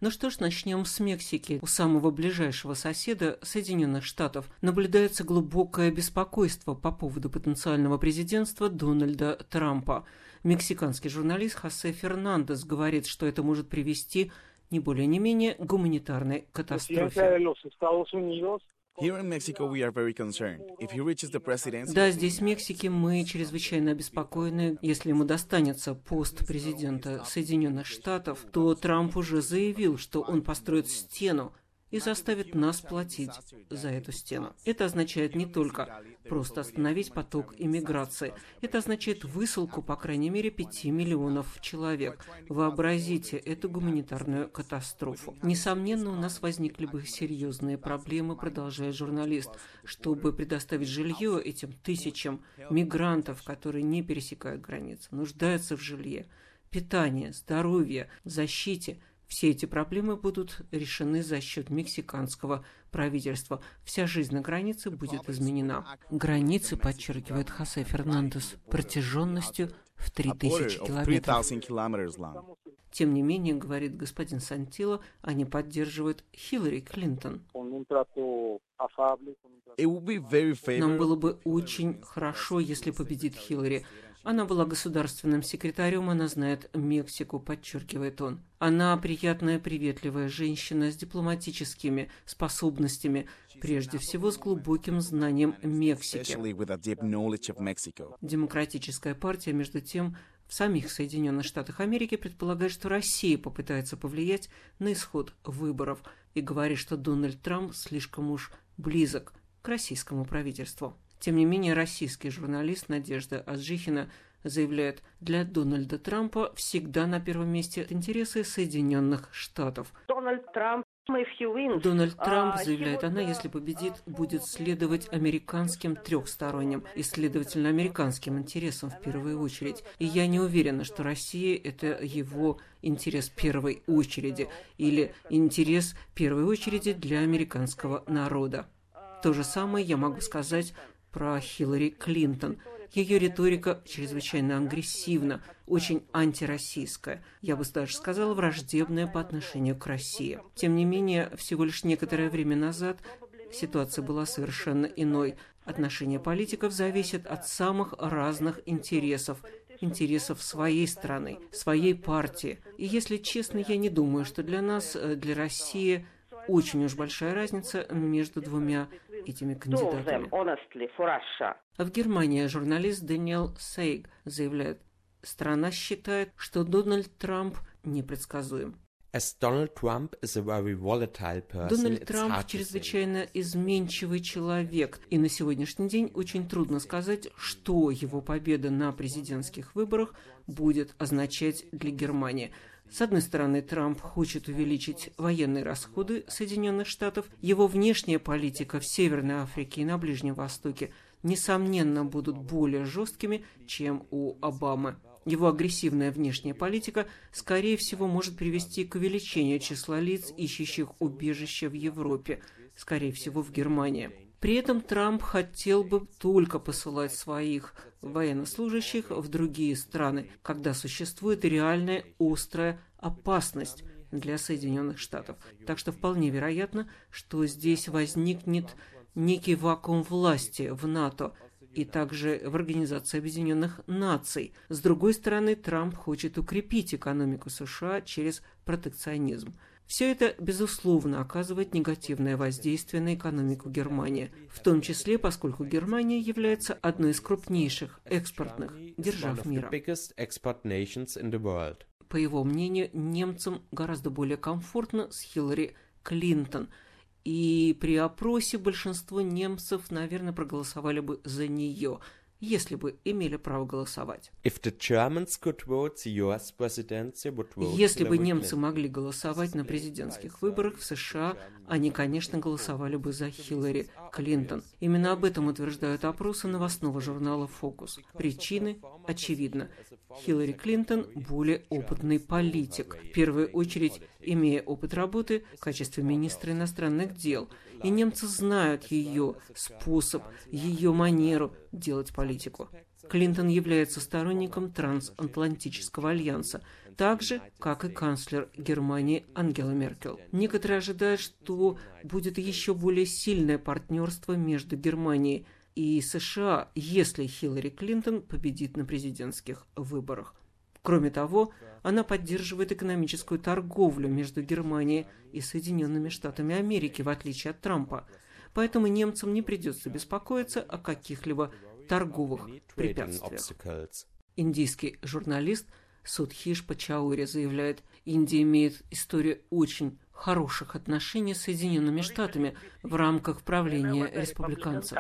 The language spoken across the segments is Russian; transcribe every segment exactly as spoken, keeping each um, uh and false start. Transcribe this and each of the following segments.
Ну что ж, начнем с Мексики. У самого ближайшего соседа Соединенных Штатов наблюдается глубокое беспокойство по поводу потенциального президентства Дональда Трампа. Мексиканский журналист Хосе Фернандес говорит, что это может привести не более не менее к гуманитарной катастрофе. Да, здесь, в Мексике, мы чрезвычайно обеспокоены. Если ему достанется пост президента Соединенных Штатов, то Трамп уже заявил, что он построит стену и заставит нас платить за эту стену. Это означает не только просто остановить поток иммиграции. Это означает высылку, по крайней мере, пяти миллионов человек. Вообразите эту гуманитарную катастрофу. Несомненно, у нас возникли бы серьезные проблемы, продолжает журналист, чтобы предоставить жилье этим тысячам мигрантов, которые не пересекают границы, нуждаются в жилье, питании, здоровье, защите. Все эти проблемы будут решены за счет мексиканского правительства. Вся жизнь на границе будет изменена. Границы, подчеркивает Хосе Фернандес, протяженностью в три тысячи километров. Тем не менее, говорит господин Сантило, они поддерживают Хиллари Клинтон. Нам было бы очень хорошо, если победит Хиллари. Она была государственным секретарем, она знает Мексику, подчеркивает он. Она приятная, приветливая женщина с дипломатическими способностями, прежде всего с глубоким знанием Мексики. Демократическая партия, между тем, в самих Соединенных Штатах Америки предполагает, что Россия попытается повлиять на исход выборов и говорит, что Дональд Трамп слишком уж близок к российскому правительству. Тем не менее, российский журналист Надежда Аджихина заявляет, для Дональда Трампа всегда на первом месте интересы Соединенных Штатов. Дональд Трамп, Дональд Трамп, заявляет она, если победит, будет следовать американским трехсторонним и, следовательно, американским интересам в первую очередь. И я не уверена, что Россия – это его интерес первой очереди или интерес первой очереди для американского народа. То же самое я могу сказать про Хиллари Клинтон. Ее риторика чрезвычайно агрессивна, очень антироссийская, я бы даже сказала, враждебная по отношению к России. Тем не менее, всего лишь некоторое время назад ситуация была совершенно иной. Отношения политиков зависят от самых разных интересов, интересов своей страны, своей партии. И, если честно, я не думаю, что для нас, для России, очень уж большая разница между двумя этими кандидатами. В Германии журналист Дэниел Сейг заявляет, страна считает, что Дональд Трамп непредсказуем. Дональд Трамп чрезвычайно изменчивый человек, и на сегодняшний день очень трудно сказать, что его победа на президентских выборах будет означать для Германии. С одной стороны, Трамп хочет увеличить военные расходы Соединенных Штатов. Его внешняя политика в Северной Африке и на Ближнем Востоке, несомненно, будут более жесткими, чем у Обамы. Его агрессивная внешняя политика, скорее всего, может привести к увеличению числа лиц, ищущих убежище в Европе, скорее всего, в Германии. При этом Трамп хотел бы только посылать своих военнослужащих в другие страны, когда существует реальная острая опасность для Соединенных Штатов. Так что вполне вероятно, что здесь возникнет некий вакуум власти в НАТО и также в Организации Объединенных Наций. С другой стороны, Трамп хочет укрепить экономику США через протекционизм. Все это, безусловно, оказывает негативное воздействие на экономику Германии, в том числе, поскольку Германия является одной из крупнейших экспортных держав мира. По его мнению, немцам гораздо более комфортно с Хиллари Клинтон, и при опросе большинство немцев, наверное, проголосовали бы за нее, если бы имели право голосовать. Если бы немцы могли голосовать на президентских выборах в США, они, конечно, голосовали бы за Хиллари Клинтон. Именно об этом утверждают опросы новостного журнала «Фокус». Причины очевидны. Хиллари Клинтон более опытный политик, в первую очередь имея опыт работы в качестве министра иностранных дел. И немцы знают ее способ, ее манеру делать политику. Клинтон является сторонником трансатлантического альянса, так же, как и канцлер Германии Ангела Меркель. Некоторые ожидают, что будет еще более сильное партнерство между Германией и США, если Хиллари Клинтон победит на президентских выборах. Кроме того, она поддерживает экономическую торговлю между Германией и Соединенными Штатами Америки, в отличие от Трампа. Поэтому немцам не придется беспокоиться о каких-либо торговых препятствиях. Индийский журналист Судхиш Пачаури заявляет, Индия имеет историю очень хороших отношений с Соединенными Штатами в рамках правления республиканцев.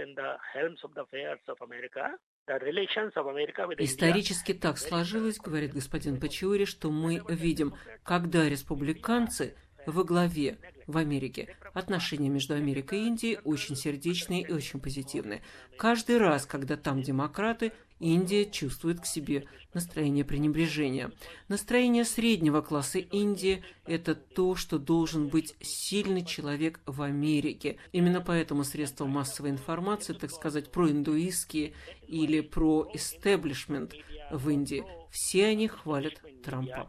Исторически так сложилось, говорит господин Пачаури, что мы видим, когда республиканцы во главе в Америке, отношения между Америкой и Индией очень сердечные и очень позитивные. Каждый раз, когда там демократы, Индия чувствует к себе настроение пренебрежения. Настроение среднего класса Индии – это то, что должен быть сильный человек в Америке. Именно поэтому средства массовой информации, так сказать, проиндуистские или про-истеблишмент в Индии, все они хвалят Трампа.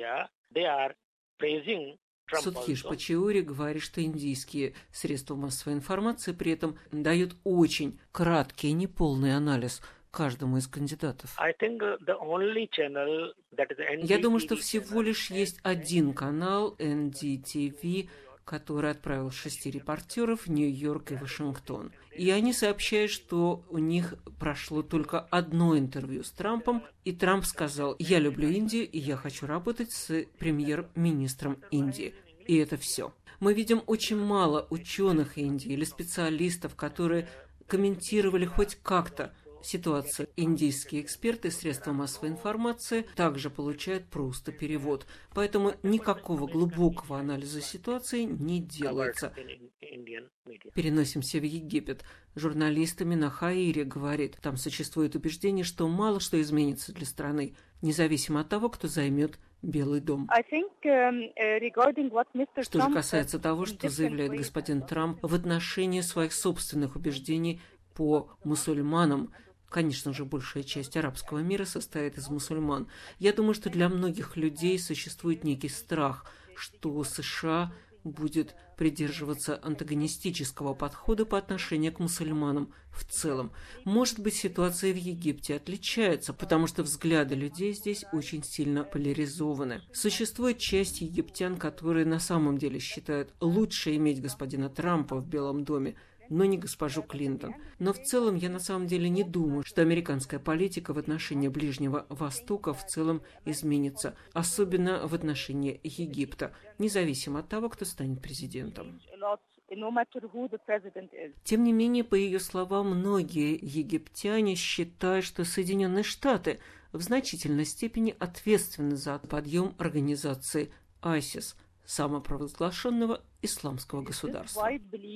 Судхиш Пачаури говорит, что индийские средства массовой информации при этом дают очень краткий и неполный анализ каждому из кандидатов. Я думаю, что всего лишь есть один канал, эн ди ти ви, который отправил шести репортеров в Нью-Йорк и Вашингтон. И они сообщают, что у них прошло только одно интервью с Трампом, и Трамп сказал: «Я люблю Индию, и я хочу работать с премьер-министром Индии». И это все. Мы видим очень мало ученых Индии или специалистов, которые комментировали хоть как-то ситуацию. Индийские эксперты и средства массовой информации также получают просто перевод. Поэтому никакого глубокого анализа ситуации не делается. Переносимся в Египет. Журналист Амина Хаири говорит, там существует убеждение, что мало что изменится для страны, независимо от того, кто займет Белый дом. Что же касается того, что заявляет господин Трамп в отношении своих собственных убеждений по мусульманам, конечно же, большая часть арабского мира состоит из мусульман. Я думаю, что для многих людей существует некий страх, что США будет придерживаться антагонистического подхода по отношению к мусульманам в целом. Может быть, ситуация в Египте отличается, потому что взгляды людей здесь очень сильно поляризованы. Существует часть египтян, которые на самом деле считают лучше иметь господина Трампа в Белом доме, но не госпожу Клинтон. Но в целом я на самом деле не думаю, что американская политика в отношении Ближнего Востока в целом изменится, особенно в отношении Египта, независимо от того, кто станет президентом. Тем не менее, по ее словам, многие египтяне считают, что Соединенные Штаты в значительной степени ответственны за подъем организации айсис, самопровозглашенного исламского государства.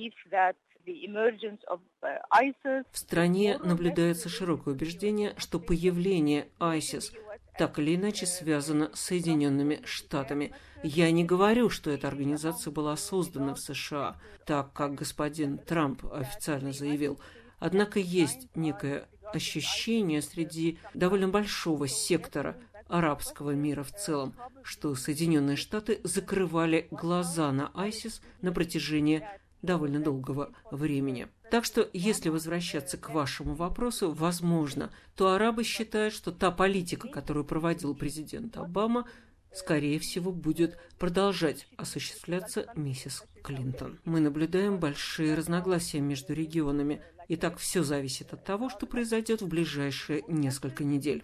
В стране наблюдается широкое убеждение, что появление айсис так или иначе связано с Соединенными Штатами. Я не говорю, что эта организация была создана в США, так как господин Трамп официально заявил. Однако есть некое ощущение среди довольно большого сектора арабского мира в целом, что Соединенные Штаты закрывали глаза на айсис на протяжении довольно долгого времени. Так что, если возвращаться к вашему вопросу, возможно, то арабы считают, что та политика, которую проводил президент Обама, скорее всего, будет продолжать осуществляться миссис Клинтон. Мы наблюдаем большие разногласия между регионами, и так все зависит от того, что произойдет в ближайшие несколько недель.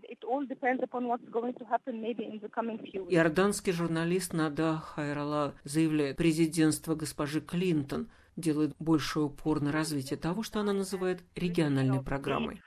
Иорданский журналист Нада Хайрала заявляет, президентство госпожи Клинтон делает большой упор на развитие того, что она называет региональной программой.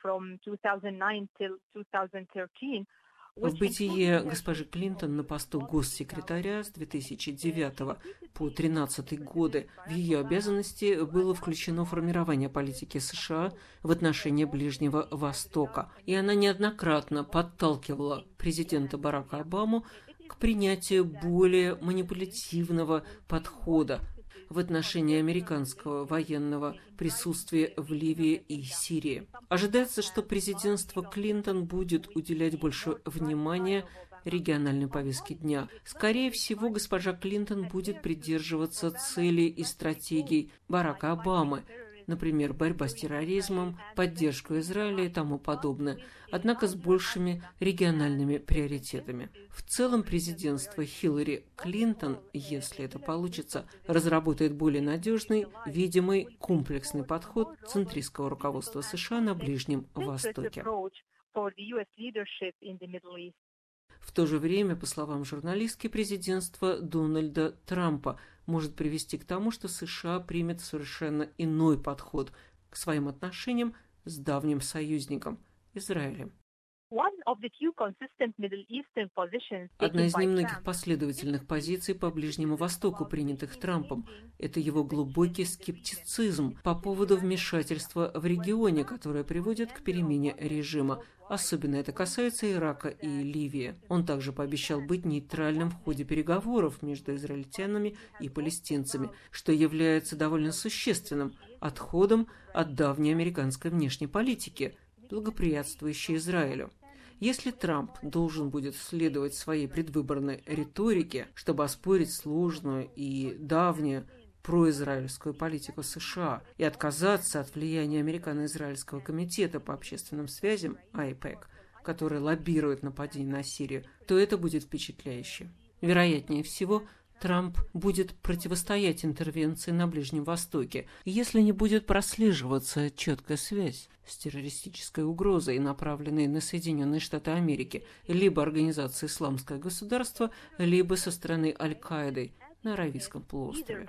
В бытие госпожи Клинтон на посту госсекретаря с две тысячи девятого по две тысячи тринадцатый годы в ее обязанности было включено формирование политики США в отношении Ближнего Востока, и она неоднократно подталкивала президента Барака Обаму к принятию более манипулятивного подхода в отношении американского военного присутствия в Ливии и Сирии. Ожидается, что президентство Клинтон будет уделять больше внимания региональной повестке дня. Скорее всего, госпожа Клинтон будет придерживаться целей и стратегий Барака Обамы, например, борьба с терроризмом, поддержка Израиля и тому подобное, однако с большими региональными приоритетами. В целом, президентство Хиллари Клинтон, если это получится, разработает более надежный, видимый, комплексный подход центристского руководства США на Ближнем Востоке. В то же время, по словам журналистки, президентство Дональда Трампа может привести к тому, что США примет совершенно иной подход к своим отношениям с давним союзником – Израилем. Одна из немногих последовательных позиций по Ближнему Востоку, принятых Трампом, это его глубокий скептицизм по поводу вмешательства в регионе, которое приводит к перемене режима. Особенно это касается Ирака и Ливии. Он также пообещал быть нейтральным в ходе переговоров между израильтянами и палестинцами, что является довольно существенным отходом от давней американской внешней политики, благоприятствующей Израилю. Если Трамп должен будет следовать своей предвыборной риторике, чтобы оспорить сложную и давнюю произраильскую политику США и отказаться от влияния Американо-Израильского комитета по общественным связям айпек, который лоббирует нападение на Сирию, то это будет впечатляюще. Вероятнее всего, Трамп будет противостоять интервенции на Ближнем Востоке, если не будет прослеживаться четкая связь с террористической угрозой, направленной на Соединенные Штаты Америки, либо Организацией Исламское государство, либо со стороны Аль-Каиды на Аравийском полуострове.